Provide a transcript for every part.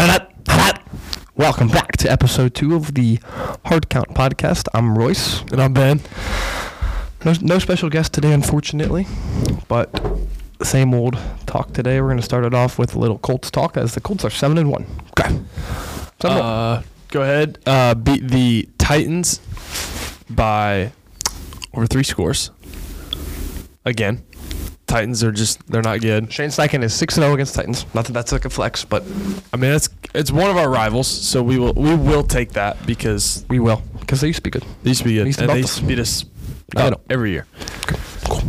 Welcome back to episode 2 of the Hard Count podcast. I'm Royce. And I'm Ben. No special guest today, unfortunately, but same old talk today. We're going to start it off with a little Colts talk, as the Colts are 7-1. Okay. Go ahead. Beat the Titans by over 3 scores. Again. Titans are they're not good. Shane Steichen is 6-0 against Titans. Not that that's like a flex, but I mean, it's one of our rivals, so we will take that because they used to be good. They used to be good. They used to beat us every year. Cool.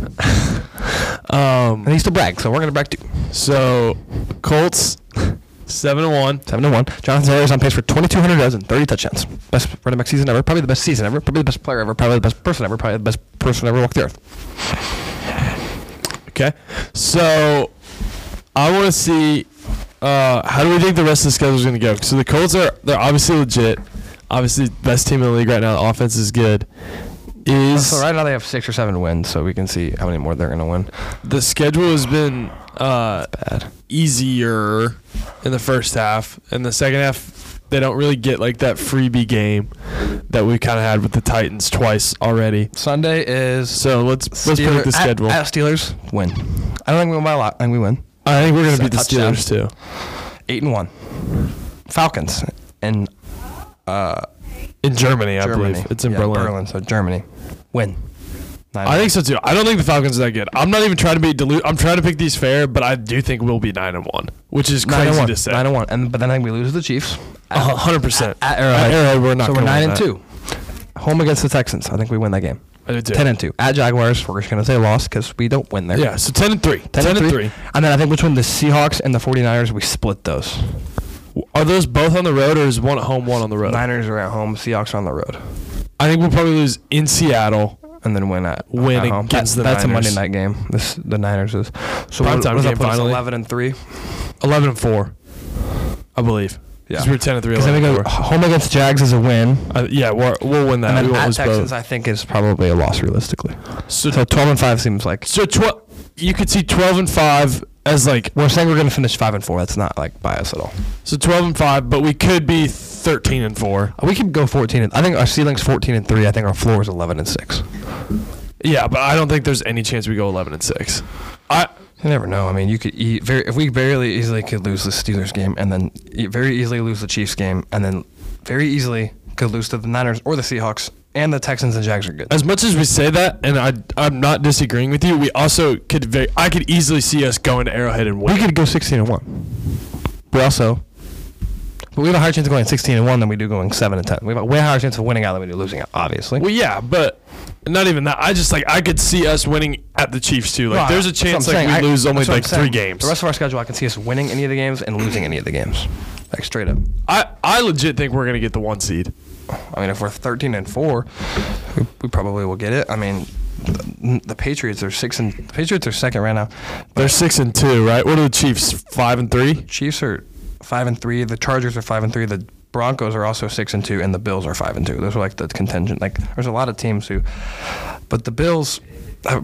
And they used to brag, so we're going to brag too. So, Colts, 7-1. 7-1. Jonathan Taylor is on pace for 2,200 yards and 30 touchdowns. Best running back season ever. Probably the best season ever. Probably the best player ever. Probably the best person ever. Probably the best person ever walked the earth. Okay. So, I want to see how do we think the rest of the schedule is going to go? So, the Colts they're obviously legit. Obviously, best team in the league right now. The offense is good. So right now they have 6 or 7 wins, so we can see how many more they're going to win. The schedule has been bad. Easier in the first half. In the second half, they don't really get like that freebie game that we kind of had with the Titans twice already. Look at the schedule. At Steelers, win. I don't think we win by a lot. I think we win. I think we're going to beat the Steelers too. 8-1. Falcons in Germany, I believe. It's in Berlin, so Germany. Win. I think so too. I don't think the Falcons are that good. I'm not even trying to be I'm trying to pick these fair, but I do think we'll be 9-1, which is crazy to say. 9-1, but then I think we lose to the Chiefs. 100%. At Arrowhead, we're not. So we're 9-2. Home against the Texans. I think we win that game. I do too. 10-2. At Jaguars, we're just going to say loss because we don't win there. Yeah, so 10-3. 10-3. And then I think between the Seahawks and the 49ers, we split those. Are those both on the road, or is one at home, one on the road? Niners are at home. Seahawks are on the road. I think we'll probably lose in Seattle. And then win at home. Against the Niners. That's a Monday night game. The Niners is. So what does that put us? 11-3? 11-4, I believe. Yeah. Because we're 10-3. Because then we go home against Jags is a win. We'll win that. And we then won't at Texans, I think, is probably a loss realistically. So 12-5 seems like. So you could see 12-5 as like. We're saying we're going to finish 5-4. That's not like bias at all. So 12-5, but we could be 13-4. We could go 14. I think our ceiling's 14-3. I think our floor is 11-6. Yeah, but I don't think there's any chance we go 11-6. You never know. I mean, you could if we very easily could lose the Steelers game, and then very easily lose the Chiefs game, and then very easily could lose to the Niners or the Seahawks, and the Texans and Jags are good. As much as we say that, and I'm not disagreeing with you, we also I could easily see us going to Arrowhead and win. We could go 16-1. But we have a higher chance of going 16-1 than we do going 7-10. We have a way higher chance of winning out than we do losing out, obviously. Well, yeah, but not even that. I could see us winning at the Chiefs too. Like, there's a chance we lose only like 3 games. The rest of our schedule, I can see us winning any of the games and losing any of the games, like straight up. I legit think we're gonna get the 1 seed. I mean, if we're 13-4, we probably will get it. I mean, the Patriots are the Patriots are second right now. They're 6-2, right? What are the Chiefs? 5-3. Chiefs are 5-3. The Chargers are 5-3. The Broncos are also 6-2, and the Bills are 5-2. Those are like the contingent. Like, there's a lot of teams but the Bills have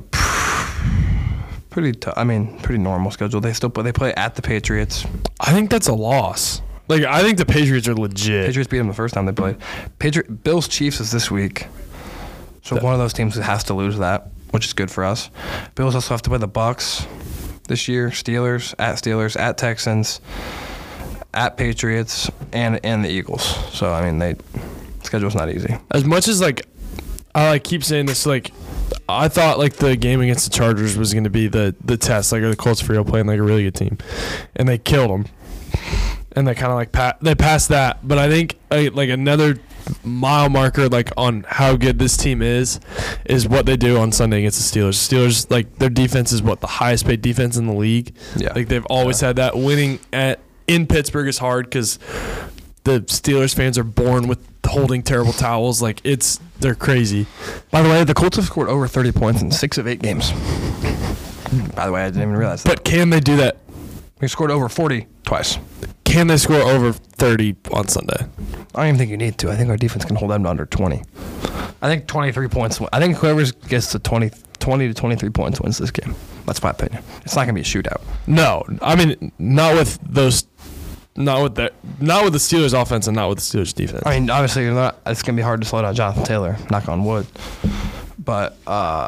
pretty normal schedule. They play at the Patriots. I think that's a loss. Like, I think the Patriots are legit. Patriots beat them the first time they played. Bills Chiefs is this week, so one of those teams has to lose that, which is good for us. Bills also have to play the Bucs this year. Steelers, at Texans, at Patriots, and the Eagles. So, I mean, schedule's not easy. As much as, like, I keep saying this, like, I thought, like, the game against the Chargers was going to be the test. Like, are the Colts for real playing, like, a really good team? And they killed them. And they kind of, like, they passed that. But I think, like, another mile marker, like, on how good this team is what they do on Sunday against the Steelers. The Steelers, like, their defense is, the highest paid defense in the league. Yeah. Like, they've always had that. Winning in Pittsburgh is hard because the Steelers fans are born with holding terrible towels. Like, they're crazy. By the way, the Colts have scored over 30 points in 6 of 8 games. By the way, I didn't even realize that. But can they do that? We scored over 40 twice. Can they score over 30 on Sunday? I don't even think you need to. I think our defense can hold them to under 20. I think 23 points. I think whoever gets to 20 to 23 points wins this game. That's my opinion. It's not going to be a shootout. No. I mean, not with those Not with the Steelers offense and not with the Steelers defense. I mean, obviously, it's going to be hard to slow down Jonathan Taylor, knock on wood. But,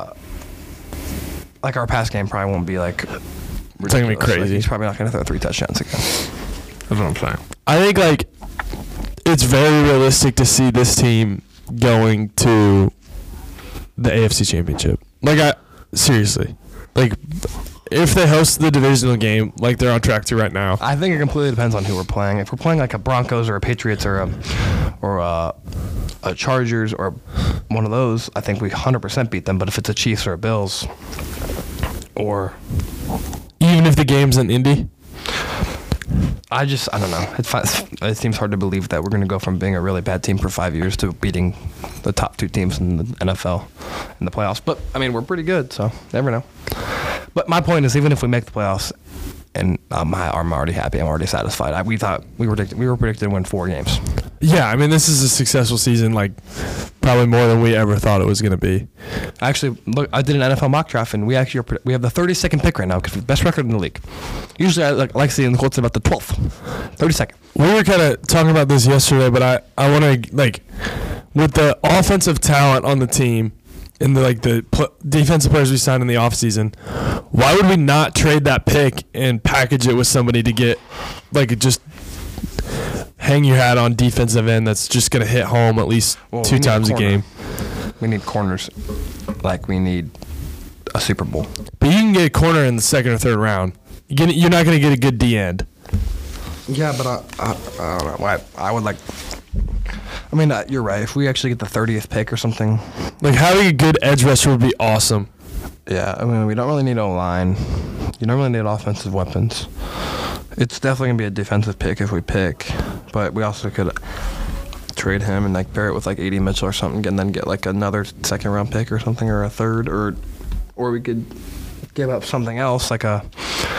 like, our pass game probably won't be, like, it's not going to be crazy. Like, he's probably not going to throw 3 touchdowns again. That's what I'm saying. I think, like, it's very realistic to see this team going to the AFC Championship. Like, seriously. Like, if they host the divisional game like they're on track to right now. I think it completely depends on who we're playing. If we're playing like a Broncos or a Patriots or a Chargers or one of those, I think we 100% beat them. But if it's a Chiefs or a Bills or... Even if the game's in Indy? I don't know. It seems hard to believe that we're going to go from being a really bad team for 5 years to beating the top 2 teams in the NFL in the playoffs. But, I mean, we're pretty good, so never know. But my point is, even if we make the playoffs, and I'm already happy, I'm already satisfied. We were predicted to win 4 games. Yeah, I mean, this is a successful season, like probably more than we ever thought it was going to be. Actually, look, I did an NFL mock draft, and we have the 32nd pick right now because we have the best record in the league. Usually, I like seeing the Colts about the 12th, 32nd. We were kind of talking about this yesterday, but I want to, like, with the offensive talent on the team and the defensive players we signed in the offseason, why would we not trade that pick and package it with somebody to get, like, just hang your hat on defensive end that's just going to hit home at least 2 times a game? We need corners. Like, we need a Super Bowl. But you can get a corner in the 2nd or 3rd round. You're not going to get a good D end. Yeah, but I don't know. I would like... I mean, you're right. If we actually get the 30th pick or something... Like, having a good edge rusher would be awesome. Yeah, I mean, we don't really need O-line. You don't really need offensive weapons. It's definitely going to be a defensive pick if we pick. But we also could trade him and, like, pair it with, like, A.D. Mitchell or something and then get, like, another 2nd-round pick or something or a 3rd. Or we could give up something else, like a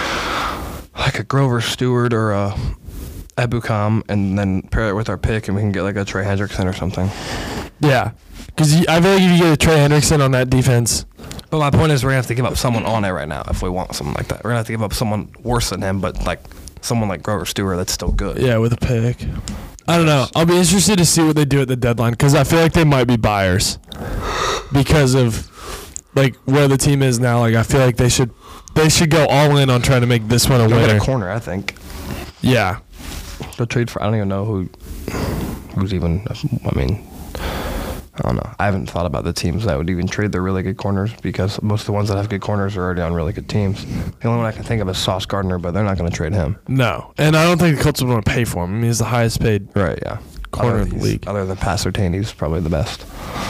Grover Stewart or a Ebukam, and then pair it with our pick, and we can get like a Trey Hendrickson or something. Yeah, because I feel like if you get a Trey Hendrickson on that defense. But my point is, we're gonna have to give up someone on it right now if we want something like that. We're gonna have to give up someone worse than him, but like someone like Grover Stewart that's still good. Yeah, with a pick. I don't know. I'll be interested to see what they do at the deadline because I feel like they might be buyers because of like where the team is now. Like I feel like they should go all in on trying to make this one a winner. Get a corner, I think. Yeah. They'll trade for. I don't even know who's even. I mean, I don't know. I haven't thought about the teams that would even trade their really good corners because most of the ones that have good corners are already on really good teams. The only one I can think of is Sauce Gardner, but they're not going to trade him. No, and I don't think the Colts would want to pay for him. I mean, he's the highest paid corner in the league. Other than Pat Surtain, he's probably the best.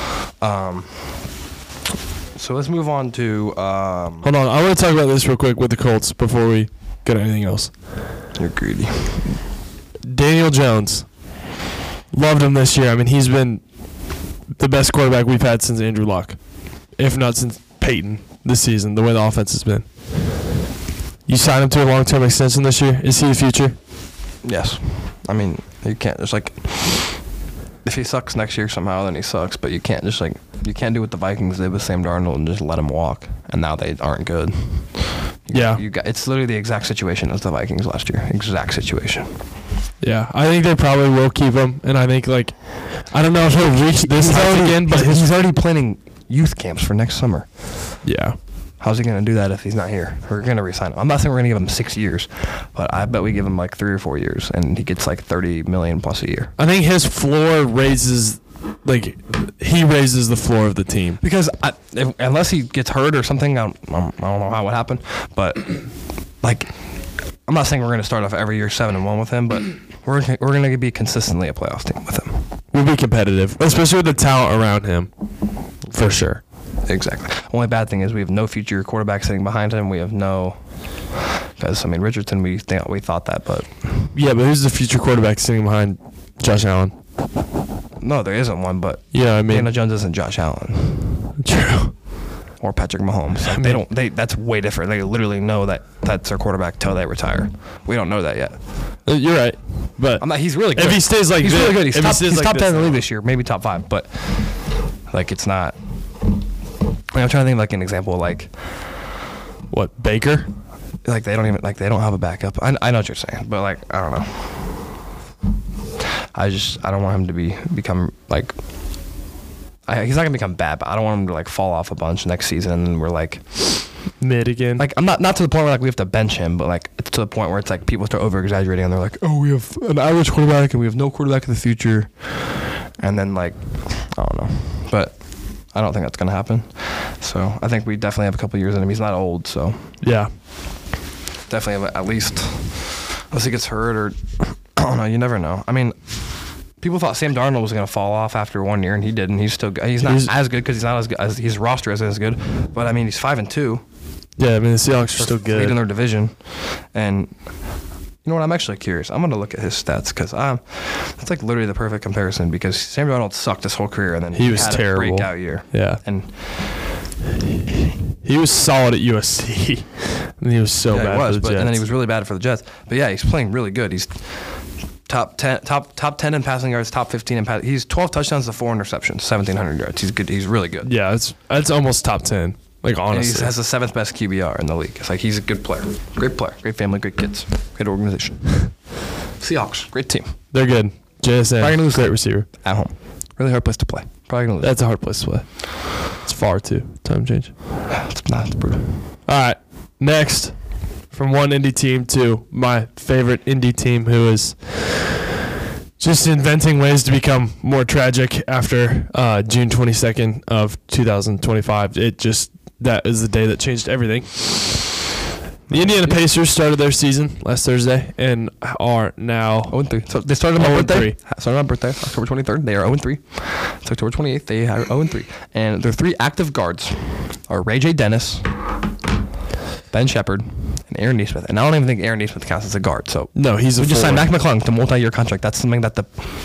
So let's move on to. Hold on, I want to talk about this real quick with the Colts before we get to anything else. You're greedy. Daniel Jones. Loved him this year. I mean, he's been the best quarterback we've had since Andrew Luck, if not since Peyton this season, the way the offense has been. You signed him to a long-term extension this year? Is he the future? Yes. I mean, you can't just, like, if he sucks next year somehow, then he sucks, but you can't just, like, you can't do what the Vikings did with Sam Darnold and just let him walk, and now they aren't good. It's literally the exact situation as the Vikings last year. Exact situation. Yeah, I think they probably will keep him, and I think, like, I don't know if he'll reach this height again, but he's already planning youth camps for next summer. Yeah. How's he going to do that if he's not here? We're going to re-sign him. I'm not saying we're going to give him 6 years, but I bet we give him like 3 or 4 years, and he gets like $30 million plus a year. I think his floor raises, like, he raises the floor of the team. Because unless he gets hurt or something, I don't know how it would happen, but like, I'm not saying we're going to start off every year 7-1 with him, but we're going to be consistently a playoff team with him. We'll be competitive, especially with the talent around him, for sure. Exactly. Only bad thing is we have no future quarterback sitting behind him. We have no, because I mean Richardson, we thought that, but yeah, but who's the future quarterback sitting behind Josh Allen? No, there isn't one. But yeah, I mean Daniel Jones isn't Josh Allen. True. Or Patrick Mahomes. Like, that's way different. They literally know that that's their quarterback till they retire. We don't know that yet. You're right, but he's really good. If he stays like he's this, really good. He's top 10 in the now. league this year, maybe top 5, but like it's not. I mean, I'm trying to think like an example, like what, Baker? Like they don't have a backup. I know what you're saying, but like I don't know. I don't want him to become like. He's not gonna become bad, but I don't want him to like fall off a bunch next season, and then we're like mid again. like I'm not to the point where like we have to bench him, but like it's to the point where it's like people start over exaggerating, and they're like, oh, we have an average quarterback, and we have no quarterback in the future, and then like I don't know, but I don't think that's gonna happen. So I think we definitely have a couple years in him. He's not old, so Yeah. definitely have at least unless he gets hurt or I don't know. You never know. I mean. People thought Sam Darnold was going to fall off after 1 year, and he didn't. He's still he's not as good because he's not as good as his roster isn't as good. But I mean, he's 5-2. Yeah, I mean the Seahawks are still good Leading their division, and you know what? I'm actually curious. I'm going to look at his stats because it's like literally the perfect comparison because Sam Darnold sucked his whole career, and then he was had terrible. a breakout year. Yeah, and he was solid at USC, and he was so bad for the Jets. And then he was really bad for the Jets. But yeah, he's playing really good. He's top 10 in passing yards, top 15 in pass. He's 12 touchdowns to 4 interceptions, 1,700 yards. He's good. He's really good. Yeah, it's almost top 10. Like honestly, and he has the 7th best QBR in the league. It's like he's a good player, great family, great kids, great organization. Seahawks, great team. They're good. JSN, great receiver at home. Really hard place to play. Probably gonna lose. That's a hard place to play. It's far too. Time change. It's brutal. All right, next. From one indie team to my favorite indie team, who is just inventing ways to become more tragic after June 22nd of 2025. That is the day that changed everything. The Indiana Pacers started their season last Thursday and are now 0-3. So they started on my birthday. Started on my birthday, October 23rd. They are 0-3. It's October 28th. They are 0-3. And their 3 active guards are Ray J. Dennis, Ben Shepherd, and Aaron Nesmith. And I don't even think Aaron Nesmith counts as a guard. So no, we just signed Mac McClung to multi-year contract. That's something that the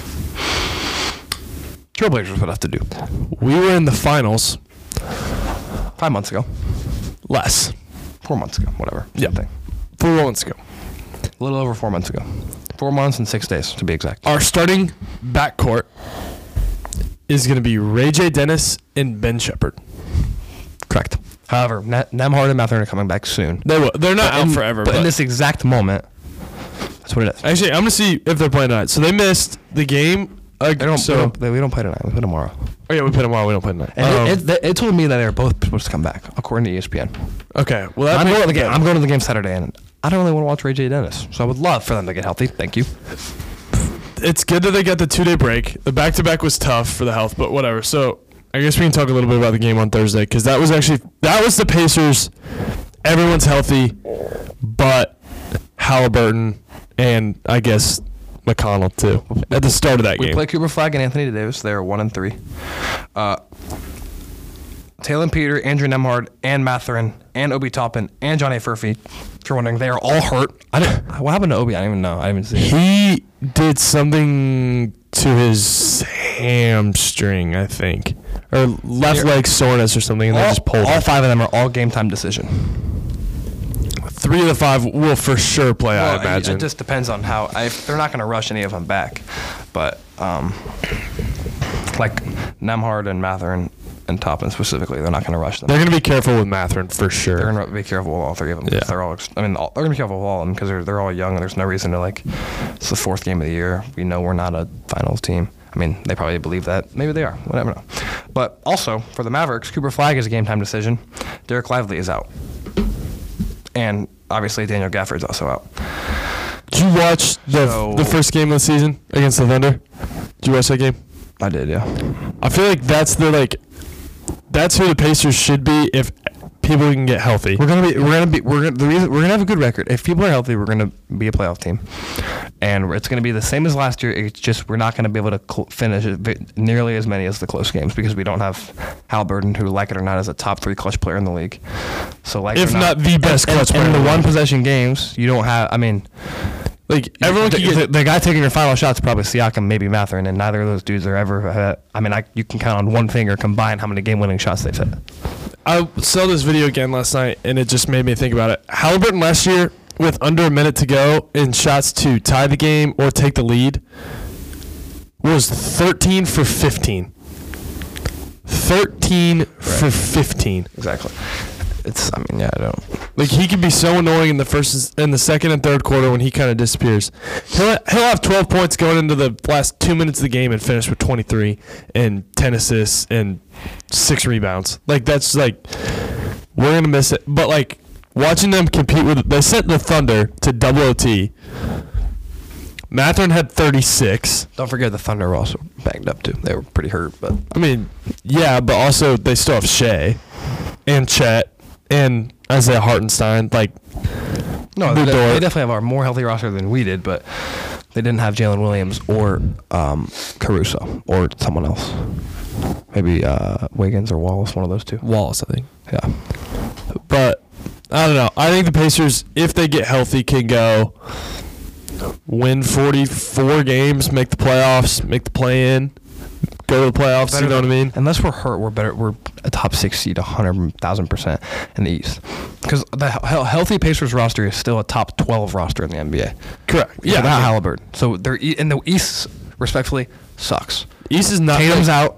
Trailblazers would have to do. We were in the finals 5 months ago. Less. 4 months ago. Whatever. Yeah. 4 months ago. A little over 4 months ago. 4 months and 6 days to be exact. Our starting backcourt is going to be Ray J. Dennis and Ben Shepherd. Correct. However, Nembhard and Mathurin are coming back soon. They will. They're not out forever. But in this exact moment, that's what it is. Actually, I'm going to see if they're playing tonight. So they missed the game. We don't play tonight. We play tomorrow. Oh, yeah, we play tomorrow. We don't play tonight. And it told me that they were both supposed to come back, according to ESPN. Okay. Well, I'm going to the game. I'm going to the game Saturday, and I don't really want to watch Ray J. Dennis. So I would love for them to get healthy. Thank you. It's good that they got the 2-day break. The back-to-back was tough for the health, but whatever. So I guess we can talk a little bit about the game on Thursday because that was the Pacers. Everyone's healthy, but Halliburton and I guess McConnell too at the start of that game. We play Cooper Flagg and Anthony Davis. They are 1-3. Taylor Peter, Andrew Nembhard, and Mathurin, and Obi Toppin, and Johnny Furphy. If you're wondering, they are all hurt. What happened to Obi? I don't even know. I didn't even see it. He did something to his hamstring, I think, or left leg soreness or something, and they just pulled all him. 5 of them are all game time decision. 3 of the 5 will for sure play, I imagine. It just depends on how. They're not going to rush any of them back. But, like Nembhard and Mathurin and Toppin specifically, they're not going to rush them. They're going to be careful with Mathurin for sure. They're going to be careful with all 3 of them. Yeah. They're all going to be careful with all of them because they're all young and there's no reason to, it's the 4th game of the year. We know we're not a finals team. I mean, they probably believe that. Maybe they are. Whatever. But also, for the Mavericks, Cooper Flagg is a game time decision. Derek Lively is out. And obviously, Daniel Gafford's also out. Did you watch the first game of the season against the Thunder? Did you watch that game? I did, yeah. I feel like that's who the Pacers should be if people can get healthy. We're gonna have a good record. If people are healthy, we're gonna be a playoff team, and it's gonna be the same as last year. It's just we're not gonna be able to finish nearly as many as the close games because we don't have Halliburton, who, like it or not, is a top 3 clutch player in the league. So, if not the best clutch player in the 1 possession games, you don't have. I mean. Everyone can get the guy taking your final shot's probably Siakam, maybe Mathurin, and neither of those dudes are ever. You can count on one finger combined how many game-winning shots they've hit. I saw this video again last night, and it just made me think about it. Halliburton last year, with under a minute to go in shots to tie the game or take the lead, was 13 for 15. 13 for 15. Exactly. I don't. Like, he can be so annoying in the second and third quarter when he kind of disappears. He'll have 12 points going into the last 2 minutes of the game and finish with 23 and 10 assists and 6 rebounds. Like, that's like, we're going to miss it. But, like, watching them compete they sent the Thunder to double OT. Mathurin had 36. Don't forget the Thunder were also banged up too. They were pretty hurt, but I mean, yeah, but also they still have Shea and Chet and Isaiah Hartenstein. Like, no, they definitely have a more healthy roster than we did, but they didn't have Jalen Williams or Caruso or someone else. Maybe Wiggins or Wallace, one of those two. Wallace, I think. Yeah. But I don't know. I think the Pacers, if they get healthy, can go win 44 games, make the playoffs, make the play-in, go to the playoffs. You know what I mean? Unless we're hurt, we're better. We're a top 6 seed, 100,000% in the East. Because the healthy Pacers roster is still a top 12 roster in the NBA. Correct. Yeah, without Halliburton. So they're in the East. Respectfully, sucks. East is not. Tatum's out.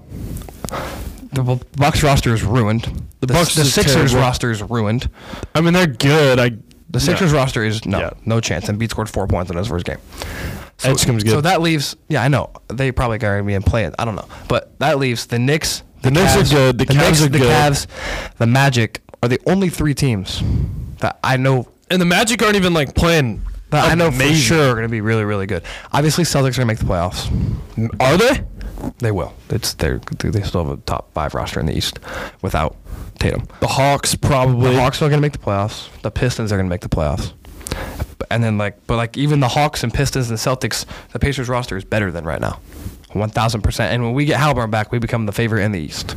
The Bucks roster is ruined. The Sixers roster is ruined. I mean, they're good. The Sixers roster is no chance. Embiid scored 4 points in his first game. So, Edgecombe's good. So that leaves, I know they probably got to be in play. I don't know, but that leaves the Knicks. The Knicks are good. The Cavs are good. The Cavs, the Magic are the only 3 teams that I know. And the Magic aren't even like playing. That I know for sure are going to be really, really good. Obviously, Celtics are going to make the playoffs. Are they? They will. They still have a top 5 roster in the East without Tatum. The Hawks probably. The Hawks are going to make the playoffs. The Pistons are going to make the playoffs. And then even the Hawks and Pistons and Celtics, the Pacers roster is better than right now, 1,000%. And when we get Halliburton back, we become the favorite in the East.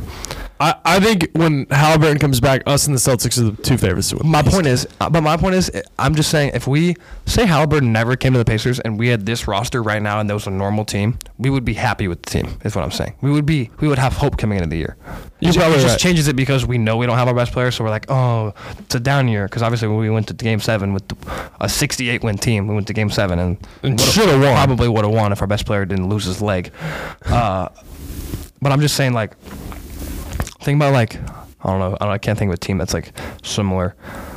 I think when Halliburton comes back, us and the Celtics are the 2 favorites to win. My point is, I'm just saying, if we say Halliburton never came to the Pacers and we had this roster right now and there was a normal team, we would be happy with the team. Is what I'm saying. We would have hope coming into the year. It just changes it because we know we don't have our best player, so we're like, oh, it's a down year. Because obviously when we went to Game 7 with a 68-win team, we went to Game 7 and should have won. Probably would have won if our best player didn't lose his leg. But I'm just saying, like. Think about I don't know. I can't think of a team that's like similar,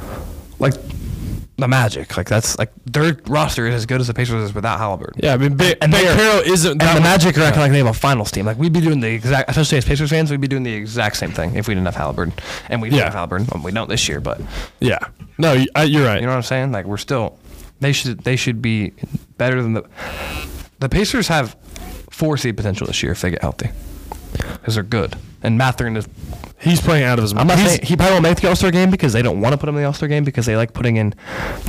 like the Magic. Like that's like their roster is as good as the Pacers is without Halliburton. Yeah, I mean, Banchero isn't. And the Magic are acting like they have a finals team. Like we'd be doing the exact, especially as Pacers fans, we'd be doing the exact same thing if we didn't have Halliburton. And we didn't have Halliburton. Well, we don't this year, but yeah, no, you're right. You know what I'm saying? Like we're still, they should be better than the Pacers have 4 seed potential this year if they get healthy. Because they're good. And Mathurin he's playing out of his mind. I'm not saying he probably won't make the All-Star game because they don't want to put him in the All-Star game because they like putting in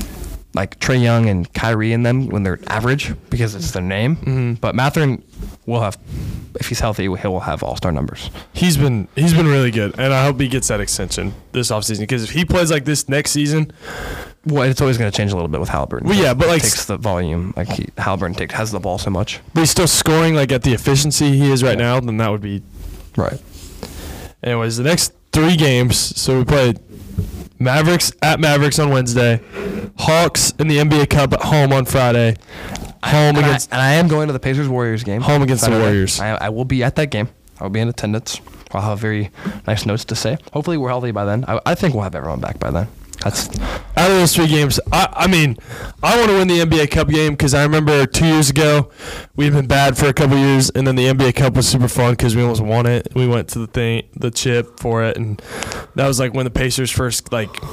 like Trae Young and Kyrie in them when they're average because it's their name. Mm-hmm. But Mathurin will have, if he's healthy, he will have All-Star numbers. He's been really good, and I hope he gets that extension this offseason because if he plays like this next season, well, it's always going to change a little bit with Halliburton. Well, yeah, but like takes the volume. Like Halliburton has the ball so much. But he's still scoring like at the efficiency he is right now. Then that would be right. Anyways, the next 3 games. So we played Mavericks at Mavericks on Wednesday, Hawks in the NBA Cup at home on Friday. And I am going to the Pacers-Warriors game. Home against the Warriors. I will be at that game. I will be in attendance. I'll have very nice notes to say. Hopefully we're healthy by then. I think we'll have everyone back by then. That's out of those 3 games. I mean, I want to win the NBA Cup game because I remember 2 years ago we've been bad for a couple years, and then the NBA Cup was super fun because we almost won it. We went to the chip for it, and that was like when the Pacers first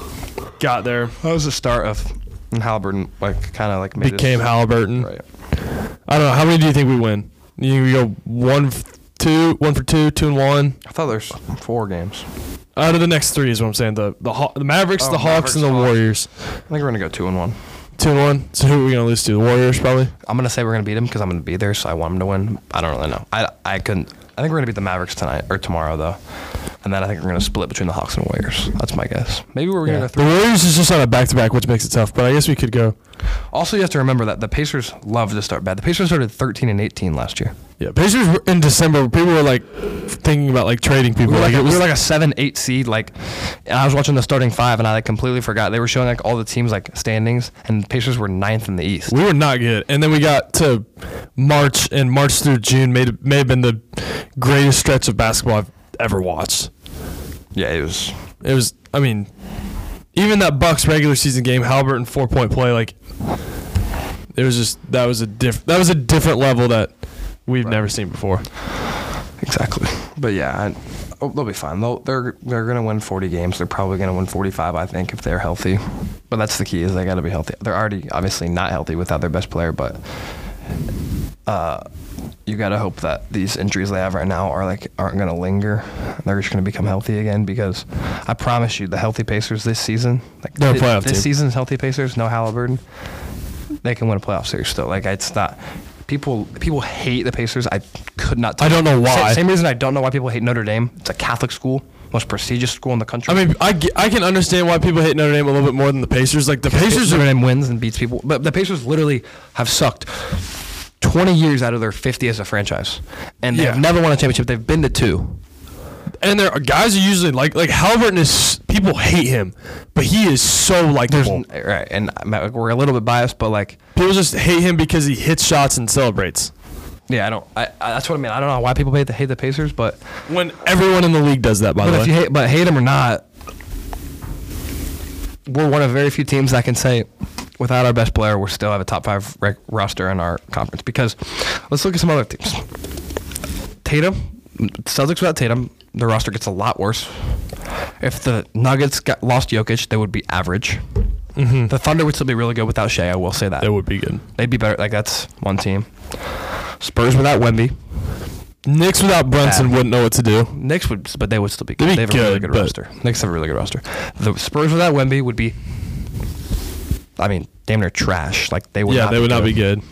got there. That was the start of Halliburton, became Halliburton. Right. I don't know. How many do you think we win? You think we go 1 for 2, 2-1? I thought there's 4 games. Out of the next 3 is what I'm saying. The Mavericks, the Hawks, and the Warriors. I think we're going to go 2-1. 2-1? So who are we going to lose to? The Warriors, probably? I'm going to say we're going to beat them because I'm going to be there, so I want them to win. I don't really know. I think we're going to beat the Mavericks tonight or tomorrow, though. And then I think we're going to split between the Hawks and Warriors. That's my guess. Maybe we're going to go 3. The Warriors is just on a back-to-back, which makes it tough, but I guess we could go. Also, you have to remember that the Pacers love to start bad. The Pacers started 13-18 last year. Yeah, Pacers in December, people were thinking about trading people. We were like a 7-8 seed. And I was watching the starting 5, and I completely forgot. They were showing all the teams standings, and the Pacers were 9th in the East. We were not good. And then we got to March, and March through June may have been the greatest stretch of basketball I've ever watched. Yeah, it was. I mean, even that Bucks regular season game, Halliburton 4-point play, like it was just that was a different level that we've never seen before. Exactly. But yeah, they'll be fine. They're gonna win 40 games. They're probably gonna win 45, I think, if they're healthy. But that's the key, is they got to be healthy. They're already obviously not healthy without their best player, but you got to hope that these injuries they have right now aren't going to linger. They're just going to become healthy again, because I promise you, the healthy Pacers this season, they're a playoff team. This season's healthy Pacers, no Halliburton, they can win a playoff series still. Like, it's not. People hate the Pacers. I could not tell I don't know why. Same reason I don't know why people hate Notre Dame. It's a Catholic school, most prestigious school in the country. I mean, I can understand why people hate Notre Dame a little bit more than the Pacers. Like, the Pacers Notre Dame wins and beats people, but the Pacers literally have sucked 20 years out of their 50 as a franchise, and they have never won a championship. They've been to 2. And their guys are usually like Halliburton is, people hate him, but he is so likable. Right, and we're a little bit biased, but like people just hate him because he hits shots and celebrates. Yeah, I that's what I mean. I don't know why people hate the Pacers, but when everyone in the league does that, by the way. If you hate them or not, we're one of very few teams that can say, without our best player, we still have a top 5 roster in our conference. Because let's look at some other teams. Tatum, Celtics without Tatum, their roster gets a lot worse. If the Nuggets lost Jokic, they would be average. Mm-hmm. The Thunder would still be really good without Shea. I will say that. They would be good. They'd be better. Like, that's one team. Spurs without Wemby. Knicks without Brunson wouldn't know what to do. Knicks would, but they would still be good. They'd be they have a really good roster. Knicks have a really good roster. The Spurs without Wemby would be, I mean, damn near trash. Like, they would. Yeah, they would not be good.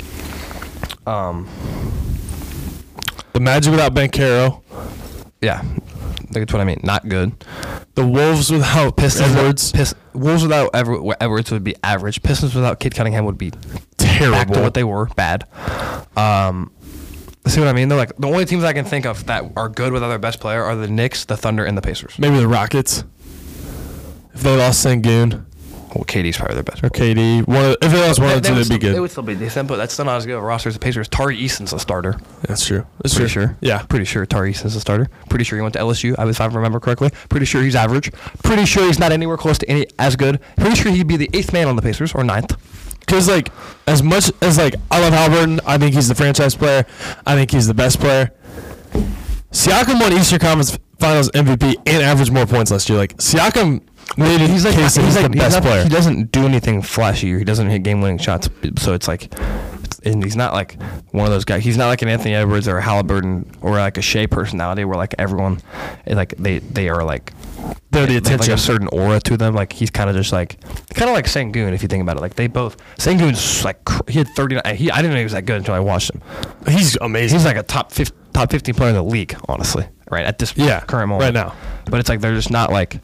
The Magic without Banchero. Yeah, that's what I mean. Not good. The Wolves without Edwards. Wolves without Edwards would be average. Pistons without Kid Cunningham would be terrible. Back to what they were, bad. See what I mean? They're like the only teams I can think of that are good without their best player are the Knicks, the Thunder, and the Pacers. Maybe the Rockets. If they lost Sengun. Well, KD's probably their best. Or KD. If they lost one or two, they'd be good. They would still be decent, but that's still not as good of a roster as the Pacers. Tari Eason's a starter. That's true. That's pretty sure. Yeah. Pretty sure Tari Eason's a starter. Pretty sure he went to LSU, if I remember correctly. Pretty sure he's average. Pretty sure he's not anywhere close to any as good. Pretty sure he'd be the 8th man on the Pacers, or 9th. Because, like, as much as, like, I love Halliburton, I think he's the franchise player. I think he's the best player. Siakam won Eastern Conference Finals MVP and averaged more points last year. Like, Siakam made it he's the best player. He doesn't do anything flashy. He doesn't hit game-winning shots. So it's like, and he's not like one of those guys. He's not like an Anthony Edwards or a Halliburton or like a Shea personality where like everyone, like they are like, they're the attention. They have like a certain aura to them. Like he's kind of just like, Sengun if you think about it. Like they both, Sengun's like he had 39. I didn't know he was that good until I watched him. He's amazing. He's like a top 15 player in the league, honestly. Right at this current moment. Right now. But it's like they're just not like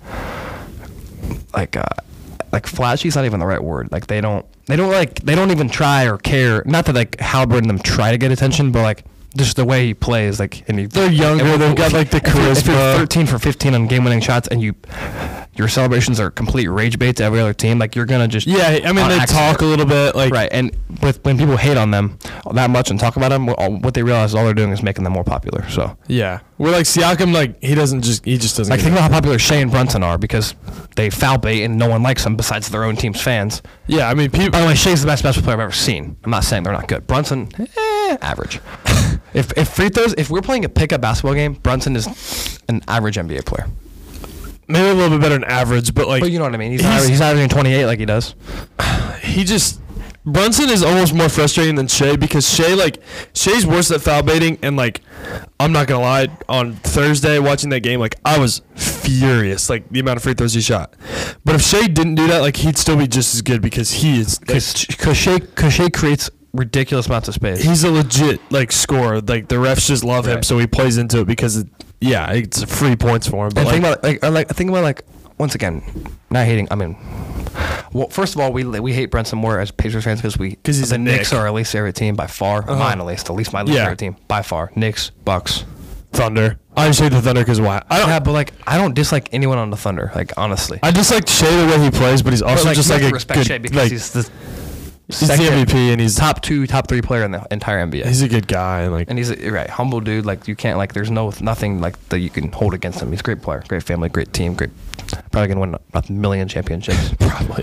flashy is not even the right word. Like they don't even try or care. Not that like Halliburton and them try to get attention, but like just the way he plays, like they're younger. They've got like the charisma. If you're 13 for 15 on game-winning shots, and your celebrations are complete rage bait to every other team, like you're gonna just they talk a little bit, like right. And when people hate on them that much and talk about them, what they realize is all they're doing is making them more popular. So yeah, we're like Siakam, like he just doesn't. Like think about how popular Shea and Brunson are because they foul bait and no one likes them besides their own team's fans. Yeah, I mean, by the way, Shea's the best player I've ever seen. I'm not saying they're not good. Brunson, average. If we're playing a pickup basketball game, Brunson is an average NBA player. Maybe a little bit better than average, but like. But you know what I mean. He's averaging 28 like he does. Brunson is almost more frustrating than Shea because Shea's worse at foul baiting, and like I'm not gonna lie, on Thursday watching that game, like I was furious, like the amount of free throws he shot. But if Shea didn't do that, like he'd still be just as good because he is. Because Shea creates ridiculous amounts of space. He's a legit like scorer. Like the refs just love him, so he plays into it because it's free points for him. But think about once again, not hating. I mean, well, first of all, we hate Brunson more as Pacers fans because the Knicks are our least favorite team by far. Mine at least my least favorite team by far. Knicks, Bucks, Thunder. I just hate the Thunder because why? But I don't dislike anyone on the Thunder. Like honestly, I dislike Shea the way he plays, but he's also just like a respect good. Shea because he's the. He's the MVP, and he's top 3 player in the entire NBA. He's a good guy, and he's a humble dude. Like you can't there's nothing like that you can hold against him. He's a great player, great family, great team, great. Probably gonna win a million championships. Probably.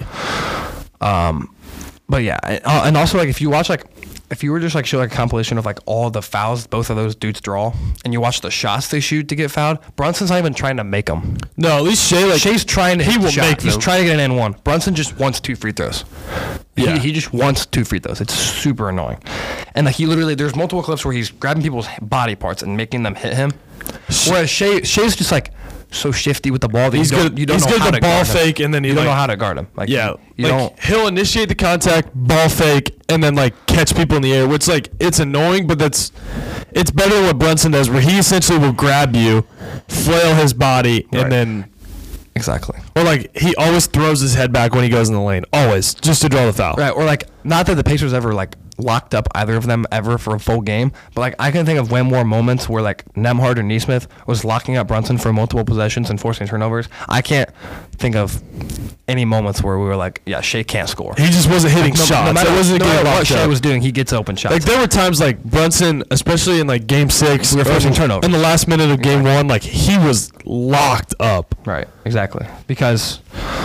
But yeah, and also like if you watch if you were just show a compilation of all the fouls both of those dudes draw, and you watch the shots they shoot to get fouled, Brunson's not even trying to make them. No, at least Shai's trying to. He will make. He's trying to get an N1. Brunson just wants 2 free throws. Yeah. He just wants 2 free throws. It's super annoying. And he literally, there's multiple clips where he's grabbing people's body parts and making them hit him. Whereas Shai's just so shifty with the ball that he's you good. You don't he's know good how to to ball guard fake, him. and then you don't know how to guard him. He'll initiate the contact, ball fake, and then catch people in the air, which it's annoying, but it's better than what Brunson does, where he essentially will grab you, flail his body, and then exactly. Or he always throws his head back when he goes in the lane, always just to draw the foul. Right. Or not that the Pacers ever locked up either of them ever for a full game, but I can think of way more moments where Nembhard or Nesmith was locking up Brunson for multiple possessions and forcing turnovers. I can't think of any moments where we were Shai can't score. He just wasn't hitting shots. No matter what Shai up. was doing, he gets open shots. There were times Brunson, especially in Game 6, we were forcing turnovers in the last minute of Game 1, he was locked up. Right. Exactly. Because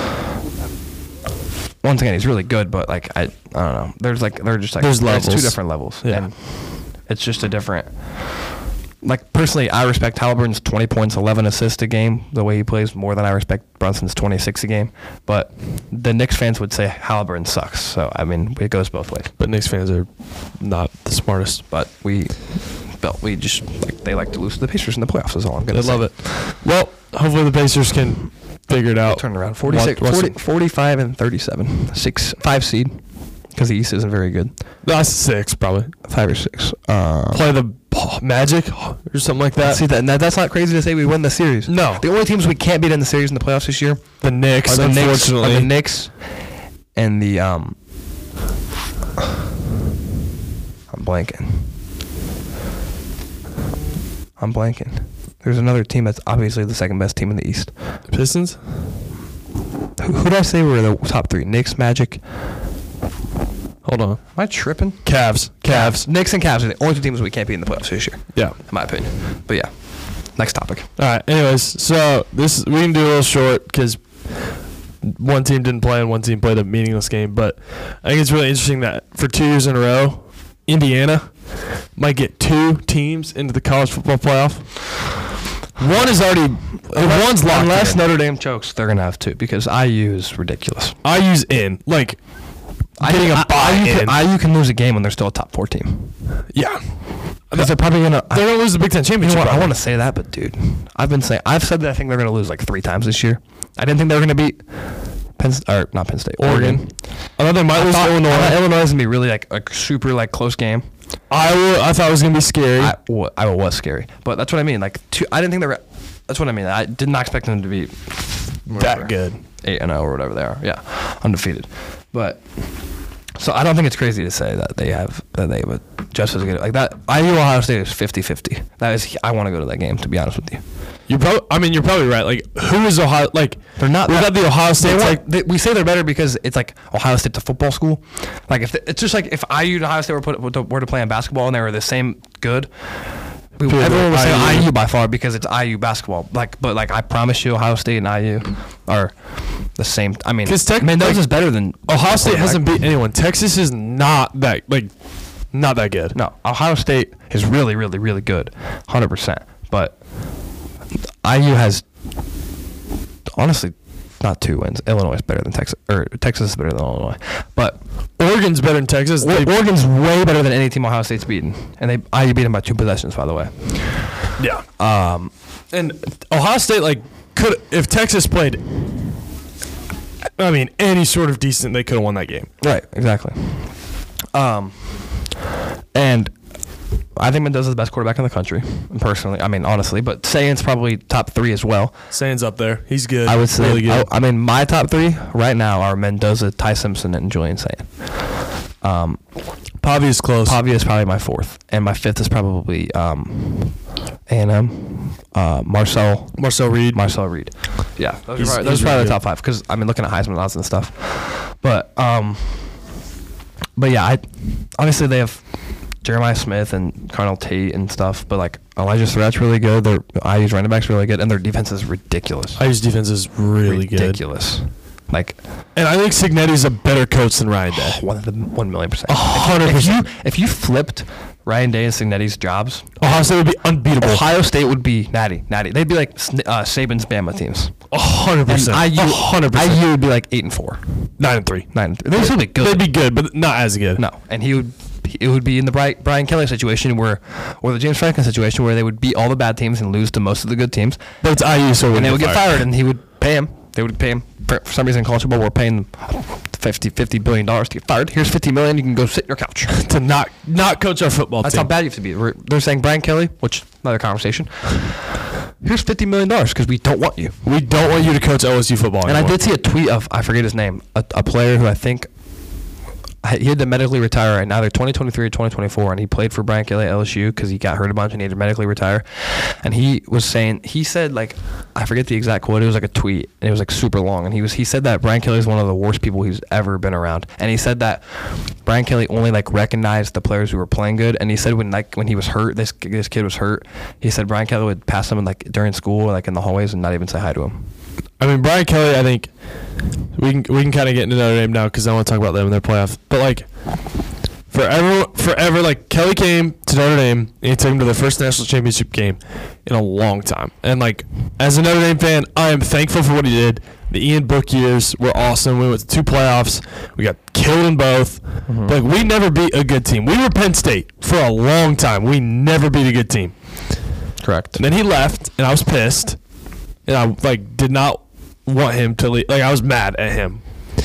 once again, he's really good, but I don't know. There's there's levels. 2 different levels. Yeah. And it's just a different. Personally, I respect Halliburton's 20 points, 11 assists a game, the way he plays, more than I respect Brunson's 26 a game. But the Knicks fans would say Halliburton sucks. So, it goes both ways. But Knicks fans are not the smartest. But we just, they like to lose to the Pacers in the playoffs is all I'm going to say. They love it. Well, hopefully the Pacers can figure it out. Turn around. 45 and 37. 5 seed. Because the East isn't very good. That's 6, probably. 5 or 6. Play the Magic or something like that. See that's not crazy to say we win the series. No. The only teams we can't beat in the series in the playoffs this year, the Knicks, unfortunately. The Knicks and the I'm blanking. There's another team that's obviously the second best team in the East. Pistons? Who did I say were the top 3? Knicks, Magic. Hold on. Am I tripping? Cavs. Knicks and Cavs are the only 2 teams we can't beat in the playoffs this year. Yeah. In my opinion. But yeah. Next topic. All right. Anyways, so we can do a little short because one team didn't play and one team played a meaningless game. But I think it's really interesting that for 2 years in a row, Indiana might get 2 teams into the college football playoff. One is already one's locked. Unless Notre Dame chokes, they're gonna have 2 because IU is ridiculous. IU's in. Getting a buy-in. IU can lose a game when they're still a top 4 team. Yeah. Because they're probably gonna. They're gonna lose the Big Ten championship. I want to say that, but dude, I've said that I think they're gonna lose 3 times this year. I didn't think they were gonna beat not Penn State, Oregon. I thought they might lose Illinois. I thought Illinois was gonna be really a super close game. I thought it was gonna be scary. I was scary, but that's what I mean. I didn't think they were. That's what I mean. I did not expect them to be that good, 8-0 or whatever they are. Yeah, undefeated. But so I don't think it's crazy to say that they have just as good that. IU Ohio State is 50-50. That is, I want to go to that game, to be honest with you. You're probably right. Who is Ohio? They're not. We got the Ohio State. We say they're better because it's Ohio State's a football school. It's just if IU and Ohio State were to play in basketball and they were the same good. Everyone would say IU by far because it's IU basketball. But I promise you, Ohio State and IU are the same. Because Mendoza's better than Ohio State hasn't beat anyone. Texas is not that not that good. No, Ohio State is really, really, really good, 100%. But IU has honestly not 2 wins. Illinois is better than Texas, or Texas is better than Illinois. But Oregon's better than Texas. Oregon's way better than any team Ohio State's beaten, and IU beat them by 2 possessions, by the way. Yeah. And Ohio State could, if Texas played, any sort of decent, they could have won that game. Right. Exactly. And I think Mendoza's the best quarterback in the country, personally. Honestly, but Sayan's probably top 3 as well. Sayan's up there. He's good. I would say. Really good. My top 3 right now are Mendoza, Ty Simpson, and Julian Sayan. Pavia is close. Pavia is probably my 4th, and my 5th is probably A&M. Marcel Reed. Yeah, those are probably the top 5 because looking at Heisman odds and stuff. But But yeah, obviously they have Jeremiah Smith and Connell Tate and stuff, but like Elijah Surratt's really good. Their IU's running back's really good, and their defense is ridiculous. IU's defense is really ridiculous. Like, and I think Cignetti's a better coach than Ryan Day. 1,000,000%. 100%. If you flipped Ryan Day and Cignetti's jobs, Ohio State would be unbeatable. Ohio State would be natty. They'd be like Saban's Bama teams. 100%. And IU, 100%. IU would be like 8-4, 9-3. 9-3. They'd still be good. They'd be good, but not as good. No, and it would be in the Brian Kelly situation or the James Franklin situation where they would beat all the bad teams and lose to most of the good teams. But it's IU, so and they would get fired, and he would pay him. They would pay him. For some reason in college football, we're paying them $50 billion to get fired. Here's $50 million. You can go sit in your couch. To not coach our football That's team. how bad you have to be. They're saying Brian Kelly, which another conversation. Here's $50 million because we don't want you. We don't want you to coach LSU football And anymore. I did see a tweet of, I forget his name, a player who I think he had to medically retire right now. They're 2023 or 2024, and he played for Brian Kelly at LSU because he got hurt a bunch and he had to medically retire. And he said, like, I forget the exact quote. It was like a tweet, and it was like super long. And he said that Brian Kelly is one of the worst people he's ever been around. And he said that Brian Kelly only like recognized the players who were playing good. And he said when he was hurt, this kid was hurt. He said Brian Kelly would pass him like during school, like in the hallways, and not even say hi to him. I mean, Brian Kelly, I think we can kind of get into Notre Dame now because I want to talk about them in their playoff. But like forever, like Kelly came to Notre Dame and he took him to the first national championship game in a long time. And like as a Notre Dame fan, I am thankful for what he did. The Ian Book years were awesome. We went to 2 playoffs. We got killed in both. Mm-hmm. But like, we never beat a good team. We were Penn State for a long time. We never beat a good team. Correct. And then he left, and I was pissed. And I like did not want him to leave. Like I was mad at him.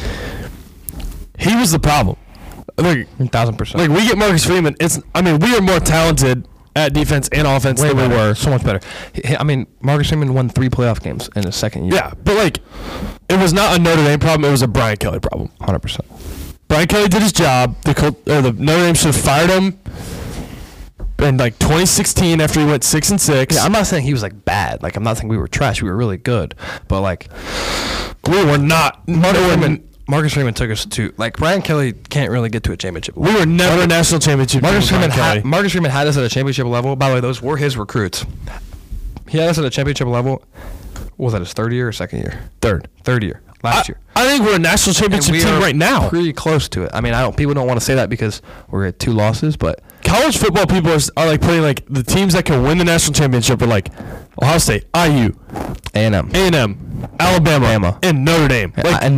He was the problem. Like 1,000%. Like we get Marcus Freeman. We are more talented at defense and offense than we were. So much better. Marcus Freeman won 3 playoff games in his second year. Yeah, but like it was not a Notre Dame problem. It was a Brian Kelly problem. 100%. Brian Kelly did his job. The Notre Dame should have fired him in like 2016 after he went 6-6. Yeah, I'm not saying he was like bad. Like I'm not saying we were trash. We were really good. But like we were not. Marcus Freeman took us to like Brian Kelly can't really get to a championship. We were never a national championship. Marcus Freeman had us at a championship level. By the way, those were his recruits. He had us at a championship level. What was that, his third year or second year? Third year. Last year. I think we're a national championship team right now. Pretty close to it. I mean, people don't want to say that because we're at 2 losses, but college football people are like putting like the teams that can win the national championship are like Ohio State, IU, A&M, Alabama, and Notre Dame.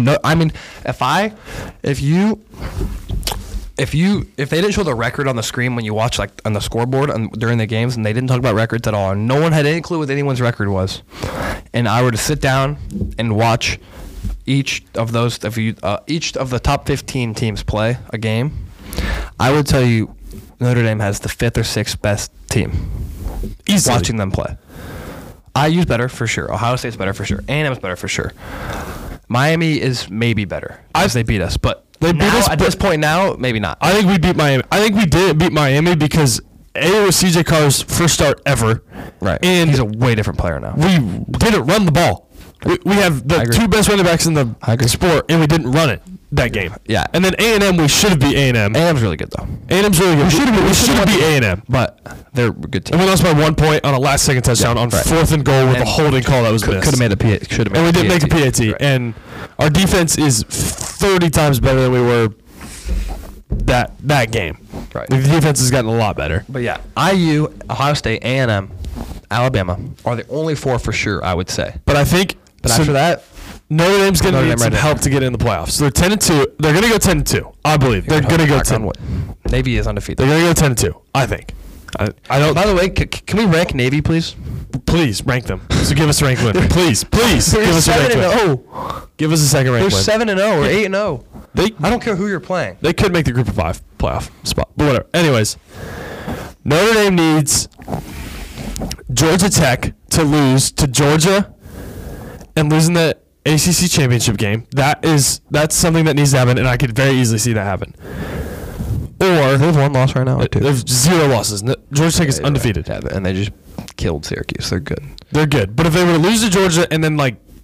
If they didn't show the record on the screen when you watch like on the scoreboard during the games and they didn't talk about records at all, and no one had any clue what anyone's record was, and I were to sit down and watch each of the top 15 teams play a game, I would tell you Notre Dame has the 5th or 6th best team. Easily. Watching them play. IU's better for sure. Ohio State's better for sure. A&M's better for sure. Miami is maybe better because they beat us, but they beat us at this point now, maybe not. I think we beat Miami. I think we didn't beat Miami because it was CJ Carr's first start ever. Right. And he's a way different player now. We didn't run the ball. We have the 2 best running backs in the sport, and we didn't run it that game. Yeah. And then A&M, we should have beat A&M. A&M's really good, though. A&M's really good. We should have beat A&M. But they're a good team. And we lost by 1 point on a last-second touchdown on 4th and goal with a holding call that was missed. Could have made the PAT. Should have made. And we didn't make the PAT. Right. And our defense is 30 times better than we were that game. Right. The defense has gotten a lot better. But yeah, IU, Ohio State, A&M, Alabama are the only 4 for sure, I would say. But I think after that, Notre Dame's going to need some help to get in the playoffs. So they're 10-2. They're going to go 10-2. I believe they're going to go 10. Navy is undefeated. They're going to go 10-2. I think. I don't. By the way, can we rank Navy, please? Please rank them. So give us a rank win. Please give us a rank win. Give us a second rank win. They're 7-0 or 8-0. I don't care who you're playing. They could make the group of 5 playoff spot, but whatever. Anyways, Notre Dame needs Georgia Tech to lose to Georgia and losing the ACC championship game. That's something that needs to happen, and I could very easily see that happen. Or they have 1 loss right now. They have 0 losses. Georgia Tech is undefeated. Yeah, and they just killed Syracuse. They're good. They're good. But if they were to lose to Georgia and then like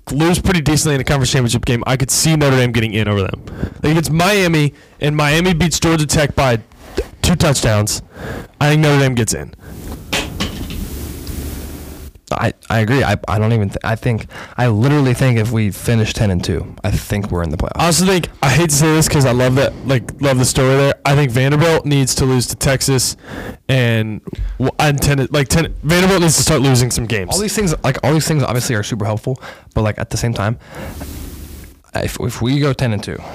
lose pretty decently in a conference championship game, I could see Notre Dame getting in over them. Like if it's Miami and Miami beats Georgia Tech by 2 touchdowns, I think Notre Dame gets in. I agree. I don't even. I literally think if we finish 10-2, I think we're in the playoffs. I also think, I hate to say this because I love that, love the story there. I think Vanderbilt needs to lose to Texas, and Vanderbilt needs to start losing some games. All these things obviously are super helpful, but at the same time, if we go 10-2,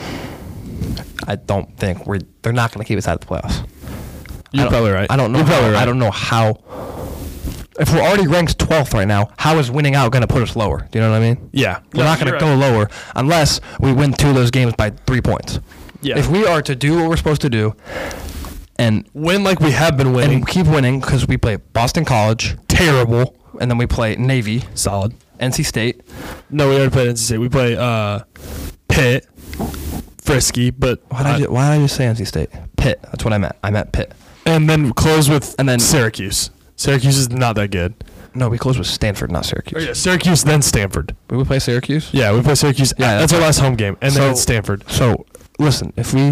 I don't think they're not going to keep us out of the playoffs. You're probably right. I don't know. I don't know how. If we're already ranked 12th right now, how is winning out going to put us lower? Do you know what I mean? Yeah. We're not going to go lower unless we win 2 of those games by 3 points. Yeah. If we are to do what we're supposed to do and win like we have been winning, and keep winning, because we play Boston College, terrible, and then we play Navy, solid. NC State. No, we already played NC State. We play Pitt, frisky, but Why did I just say NC State? Pitt. That's what I meant. I meant Pitt. And then close with Syracuse. Syracuse is not that good. No, we closed with Stanford, not Syracuse. Oh, yeah, Syracuse, then Stanford. We play Syracuse? Yeah, we play Syracuse. Yeah, that's our last home game, and then it's Stanford. So, listen, if we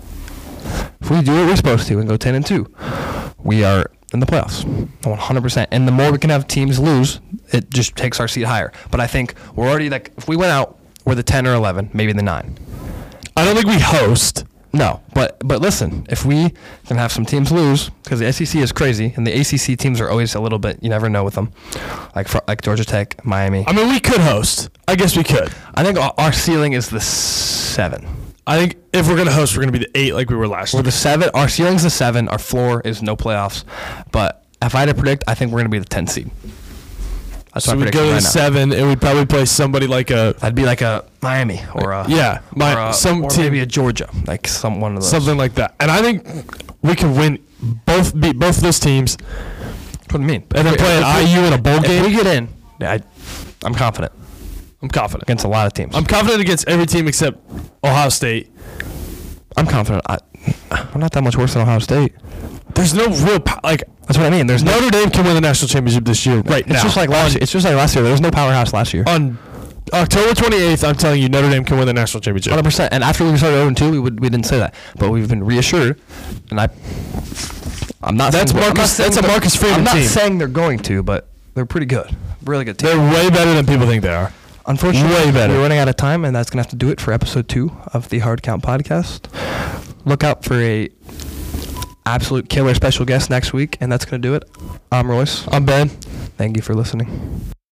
do what we're supposed to and go 10-2, we are in the playoffs, 100%. And the more we can have teams lose, it just takes our seat higher. But I think we're already if we went out, we're the 10 or 11, maybe the 9. I don't think we host. No, but listen, if we can have some teams lose, because the SEC is crazy, and the ACC teams are always a little bit, you never know with them, like Georgia Tech, Miami. I mean, we could host. I guess we could. I think our ceiling is the 7. I think if we're going to host, we're going to be the 8 like we were last year. We're the 7. Our ceiling's the 7. Our floor is no playoffs. But if I had to predict, I think we're going to be the 10 seed. That's so we go to the 7, and we'd probably play somebody like a... That'd be like a Miami or a... Yeah, or maybe a Georgia, like one of those. Something like that. And I think we can beat both of those teams. What do you mean? And then play an IU in a bowl game. If we get in, I'm confident. I'm confident. Against a lot of teams. I'm confident against every team except Ohio State. I'm confident. We're not that much worse than Ohio State. There's no real that's what I mean. There's Notre Dame can win the national championship this year. Right now. It's just like last year. It's just like last year. There was no powerhouse last year. On October 28th, I'm telling you, Notre Dame can win the national championship. 100%. And after we started 0-2, we didn't say that, but we've been reassured. And I'm not. That's Marcus. That's a Marcus Freeman team. I'm not saying they're going to, but they're pretty good. Really good team. They're way better than people think they are. Unfortunately, way better. We're running out of time, and that's gonna have to do it for episode 2 of the Hard Count podcast. Look out for a absolute killer special guest next week, and that's going to do it. I'm Royce. I'm Ben. Thank you for listening.